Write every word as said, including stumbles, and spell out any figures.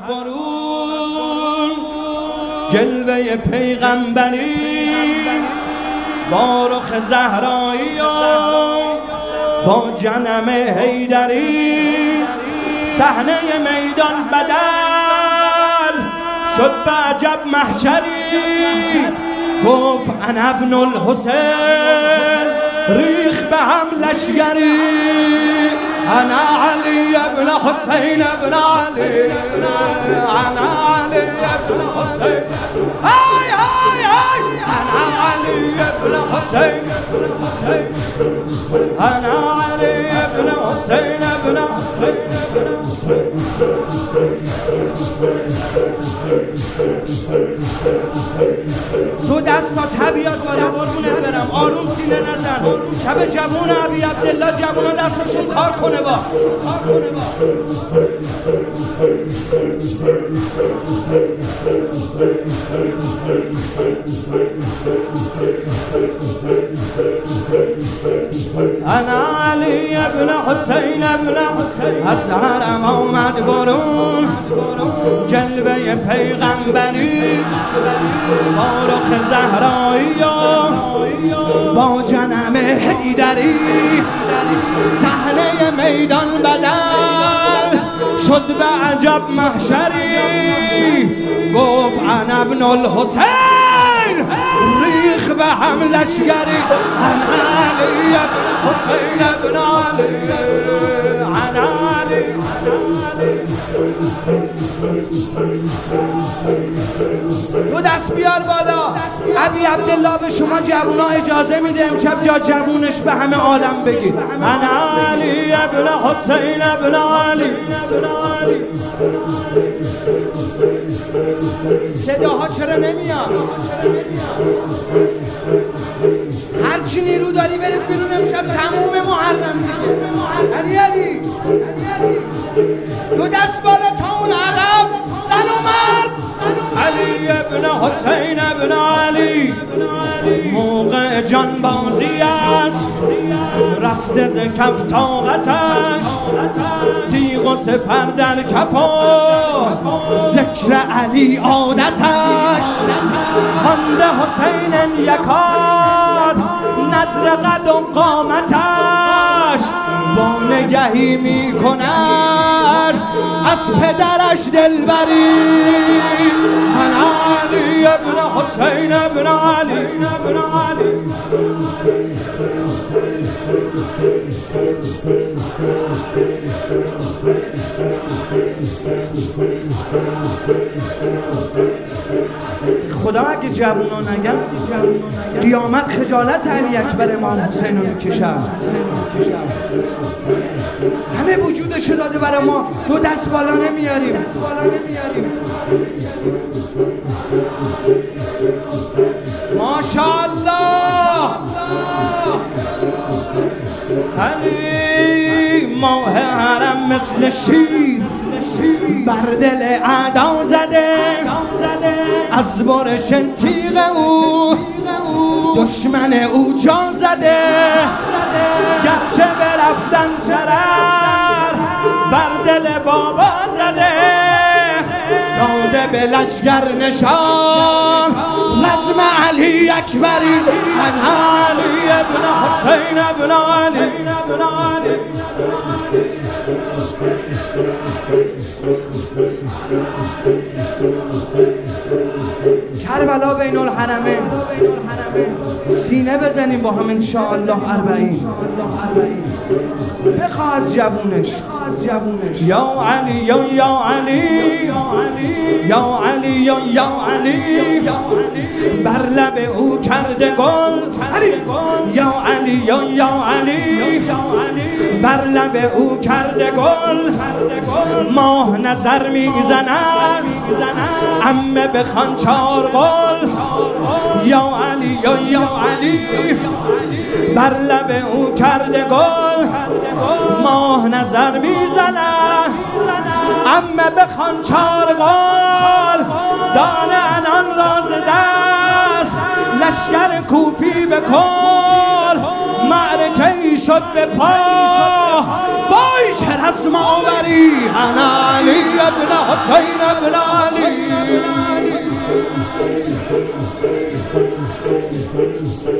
برون جلوه پیغمبری با رخ زهرایی با جنم حیدری صحنه میدان بدل شد به عجب محشری گفت انا ابن الحسین ریخ به هم لشگری انا علی ابن حسین ابن علی انا علی ابن حسین آی آی آی انا علی ابن حسین انا علی ابن حسین ابن تو دست تا طبیعت بالا قربونه برم آروم سینه نزن شب جوون ابی عبدالله جوونا دستشون کار کنه با انا علی ابن حسین ابن از حرم آمد برون جلوه پیغمبری با رخ زهرایی با جنم حیدری صحنه میدان بدل شد به عجب محشری گفت انا ابن الحسین ریخ به هم لشگری انا علی ابن حسین ابن علی انا علی دو دست بیار بالا ابی عبدالله به شما جوونا اجازه میده امشب جا جوونش به همه عالم بگی انا علی ابن حسین ابن علی صداها چرا نمیاد؟ هرچی نیرو داری برید بیرون امشب تموم محرم دیگه علی علی دو دست بالا تا اون عقب زن و مرد علی ابن حسین ابن علی موقع جانبازی است رفته ز کف طاقتش تیغ و سپر در کفا ذکر علی عادتش خانده حسین یکاد نظر قد و قامتش با نگهی می کند از پدرش دلبری انا علی ابن حسین ابن علی ابن علی خدا اگه جوونا نگن قیامت خجالت علی اکبر امام حسین رو میکشم همه وجودشو داده برای ما دو دست بالا نمیاریم ماشاءالله علی ماه حرم مثل شیر بر دل اعدا زده از برش تیغ او دشمن او جا زده گرچه برفتن شرر بر دل بابا زده داده به لشگر نشان رزم علی اکبری انا علی ابن حسین ابن علی کربلا بین الحرمین سینه بزنیم با هم انشاءالله اربعین بخواه از جوونش یا علی یا یا علی یا علی یا یا علی بر لب او کرده گل یا علی یا یا علی بر لب او کرده گل ماه نظر میزند عمه بخوان چار قول یا علی یا یا علی بر لب او کرده گل ماه نظر میزند عمه بخوان چار قول دانه انان راز دست لشکر کوفی به کل معرکه ای شد به پا بای چه رزم آوری انا علی ابن حسین ابن علی